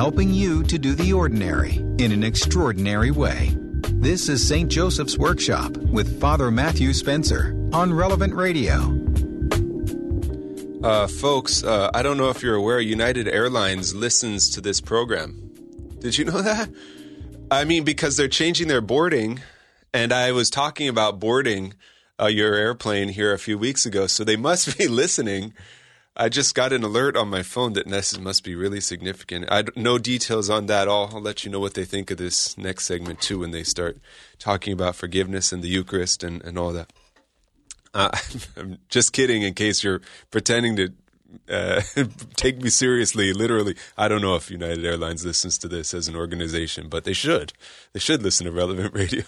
helping you to do the ordinary in an extraordinary way. This is St. Joseph's Workshop with Father Matthew Spencer on Relevant Radio. Folks, I don't know if you're aware, United Airlines listens to this program. Did you know that? I mean, because they're changing their boarding, and I was talking about boarding your airplane here a few weeks ago, so they must be listening. I just got an alert on my phone that this must be really significant. No details on that. I'll let you know what they think of this next segment, too, when they start talking about forgiveness and the Eucharist and all that. I'm just kidding in case you're pretending to take me seriously, literally. I don't know if United Airlines listens to this as an organization, but they should. They should listen to Relevant Radio.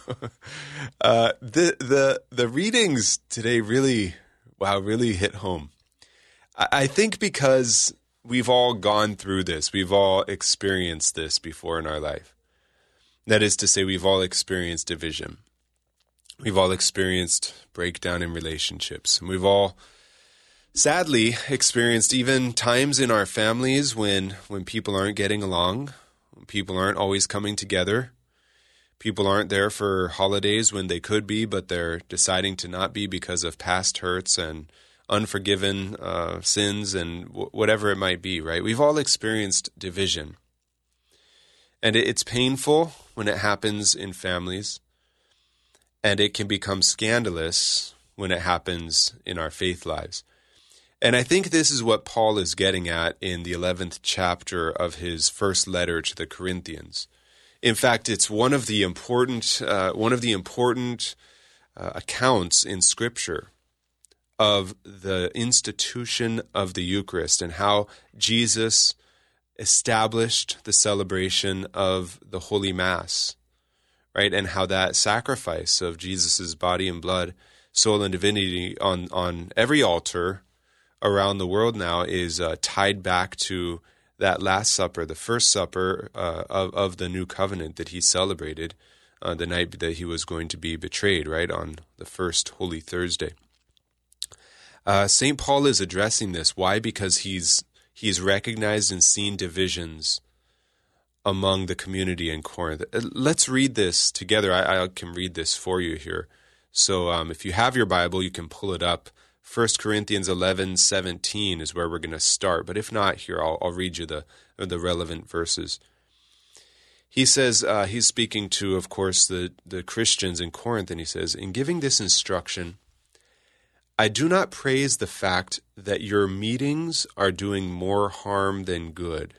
The readings today really hit home. I think because we've all gone through this. We've all experienced this before in our life. That is to say, we've all experienced division. We've all experienced breakdown in relationships. And we've all, sadly, experienced even times in our families when people aren't getting along, when people aren't always coming together. People aren't there for holidays when they could be, but they're deciding to not be because of past hurts and unforgiven sins and whatever it might be, right? We've all experienced division. And it's painful when it happens in families. And it can become scandalous when it happens in our faith lives. And I think this is what Paul is getting at in the 11th chapter of his first letter to the Corinthians. In fact, it's one of the important accounts in Scripture of the institution of the Eucharist and how Jesus established the celebration of the Holy Mass. Right, and how that sacrifice of Jesus' body and blood, soul and divinity on every altar around the world now is tied back to that Last Supper, the first supper of the new covenant that he celebrated the night that he was going to be betrayed, right, on the first Holy Thursday. St. Paul is addressing this. Why? Because he's recognized and seen divisions among the community in Corinth. Let's read this together. I can read this for you here. So if you have your Bible, you can pull it up. 1 Corinthians 11:17 is where we're going to start. But if not, here, I'll read you the relevant verses. He says, he's speaking to, of course, the Christians in Corinth, and he says, "In giving this instruction, I do not praise the fact that your meetings are doing more harm than good."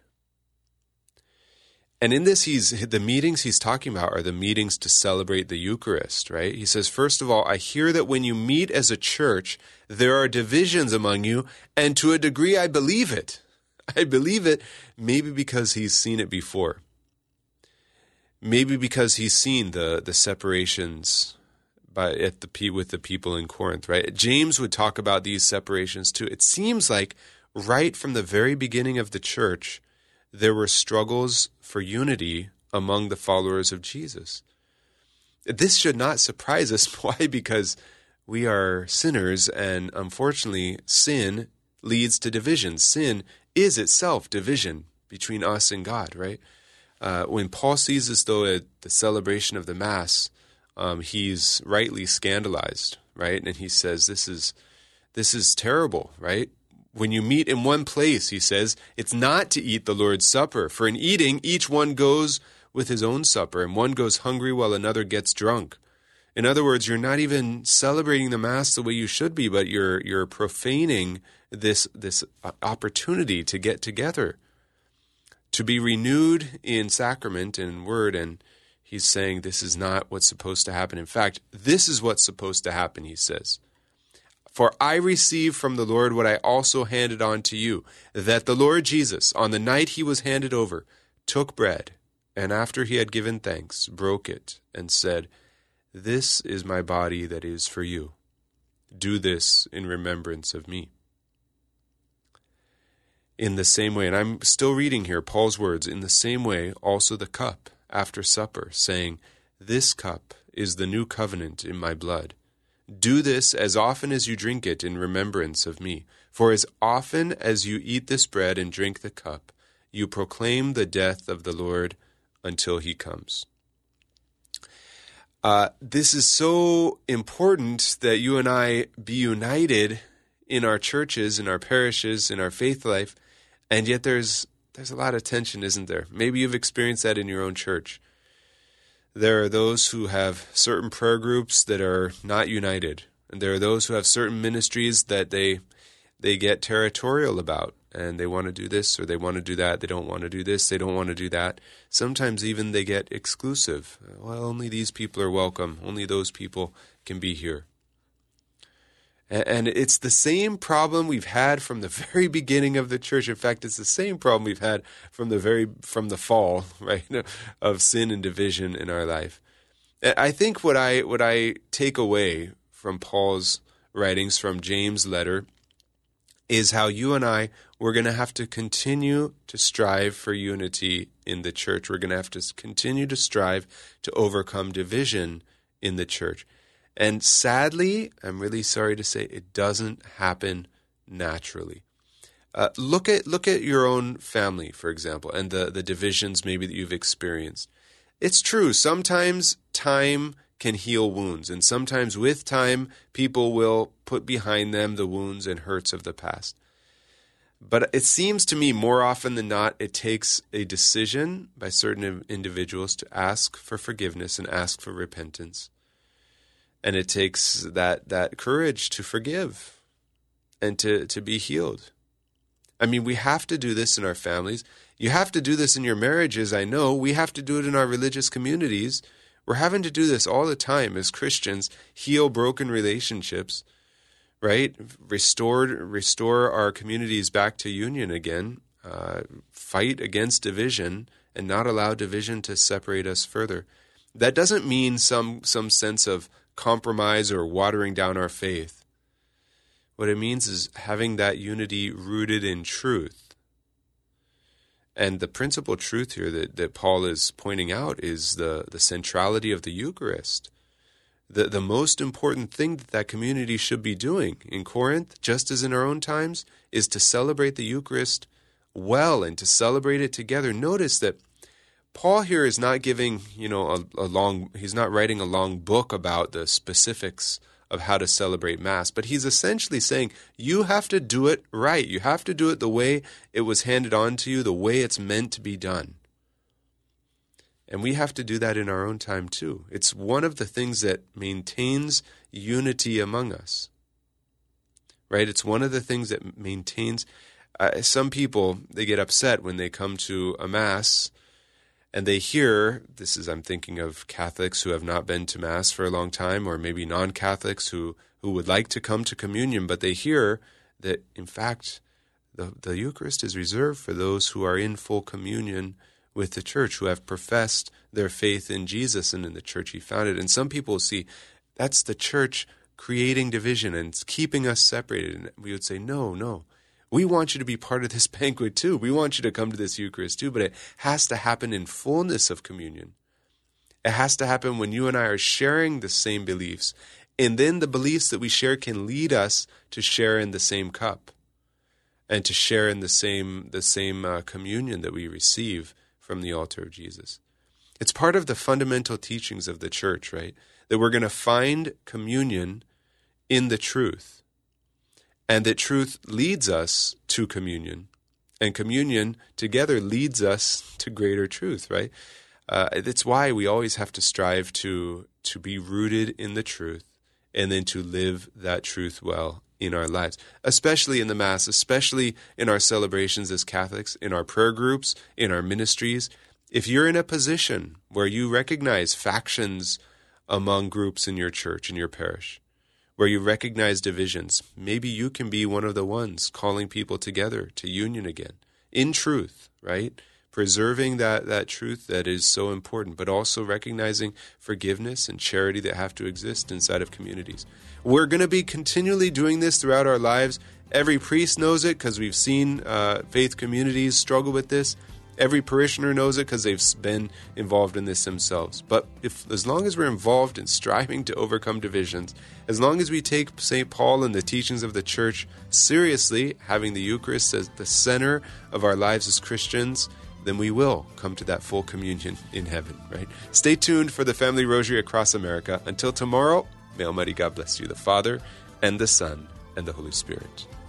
And in this, the meetings he's talking about are the meetings to celebrate the Eucharist, right? He says, first of all, I hear that when you meet as a church, there are divisions among you, and to a degree I believe it. I believe it maybe because he's seen it before. Maybe because he's seen the separations with the people in Corinth, right? James would talk about these separations too. It seems like right from the very beginning of the church, there were struggles for unity among the followers of Jesus. This should not surprise us. Why? Because we are sinners, and unfortunately, sin leads to division. Sin is itself division between us and God, right? When Paul sees this, though, at the celebration of the Mass, he's rightly scandalized, right? And he says, this is terrible, right? When you meet in one place, he says, it's not to eat the Lord's Supper. For in eating, each one goes with his own supper, and one goes hungry while another gets drunk. In other words, you're not even celebrating the Mass the way you should be, but you're profaning this opportunity to get together, to be renewed in sacrament and word. And he's saying this is not what's supposed to happen. In fact, this is what's supposed to happen, he says. For I received from the Lord what I also handed on to you, that the Lord Jesus, on the night he was handed over, took bread, and after he had given thanks, broke it, and said, "This is my body that is for you. Do this in remembrance of me." In the same way, and I'm still reading here Paul's words, in the same way also the cup after supper, saying, "This cup is the new covenant in my blood. Do this as often as you drink it in remembrance of me. For as often as you eat this bread and drink the cup, you proclaim the death of the Lord until he comes. This is so important that you and I be united in our churches, in our parishes, in our faith life, and yet there's a lot of tension, isn't there? Maybe you've experienced that in your own church. There are those who have certain prayer groups that are not united, and there are those who have certain ministries that they get territorial about, and they want to do this or they want to do that. They don't want to do this. They don't want to do that. Sometimes even they get exclusive. Well, only these people are welcome. Only those people can be here. And it's the same problem we've had from the very beginning of the church. In fact, it's the same problem we've had from the fall, right, of sin and division in our life. I think what I take away from Paul's writings, from James' letter, is how you and I, we're going to have to continue to strive for unity in the church. We're going to have to continue to strive to overcome division in the church. And sadly, I'm really sorry to say, it doesn't happen naturally. Look at your own family, for example, and the divisions maybe that you've experienced. It's true, sometimes time can heal wounds, and sometimes with time, people will put behind them the wounds and hurts of the past. But it seems to me more often than not, it takes a decision by certain individuals to ask for forgiveness and ask for repentance. And it takes that courage to forgive and to be healed. I mean, we have to do this in our families. You have to do this in your marriages, I know. We have to do it in our religious communities. We're having to do this all the time as Christians, heal broken relationships, right? Restore our communities back to union again, fight against division, and not allow division to separate us further. That doesn't mean some sense of compromise or watering down our faith. What it means is having that unity rooted in truth. And the principal truth here that Paul is pointing out is the centrality of the Eucharist. The most important thing that community should be doing in Corinth, just as in our own times, is to celebrate the Eucharist well and to celebrate it together. Notice that Paul here is not giving, he's not writing a long book about the specifics of how to celebrate Mass, but he's essentially saying you have to do it right. You have to do it the way it was handed on to you, the way it's meant to be done. And we have to do that in our own time too. It's one of the things that maintains unity among us, right? It's one of the things that maintains, some people, they get upset when they come to a Mass and they hear, I'm thinking of Catholics who have not been to Mass for a long time, or maybe non-Catholics who would like to come to communion, but they hear that, in fact, the Eucharist is reserved for those who are in full communion with the church, who have professed their faith in Jesus and in the church he founded. And some people see that's the church creating division and keeping us separated. And we would say, no. We want you to be part of this banquet too. We want you to come to this Eucharist too, but it has to happen in fullness of communion. It has to happen when you and I are sharing the same beliefs. And then the beliefs that we share can lead us to share in the same cup and to share in the same communion that we receive from the altar of Jesus. It's part of the fundamental teachings of the church, right? That we're going to find communion in the truth. And that truth leads us to communion. And communion together leads us to greater truth, right? That's why we always have to strive to be rooted in the truth and then to live that truth well in our lives, especially in the Mass, especially in our celebrations as Catholics, in our prayer groups, in our ministries. If you're in a position where you recognize factions among groups in your church, in your parish, where you recognize divisions, maybe you can be one of the ones calling people together to union again, in truth, right? Preserving that truth that is so important, but also recognizing forgiveness and charity that have to exist inside of communities. We're going to be continually doing this throughout our lives. Every priest knows it because we've seen faith communities struggle with this. Every parishioner knows it because they've been involved in this themselves. But as long as we're involved in striving to overcome divisions, as long as we take St. Paul and the teachings of the Church seriously, having the Eucharist as the center of our lives as Christians, then we will come to that full communion in heaven, right? Stay tuned for the Family Rosary across America. Until tomorrow, may Almighty God bless you, the Father, and the Son, and the Holy Spirit.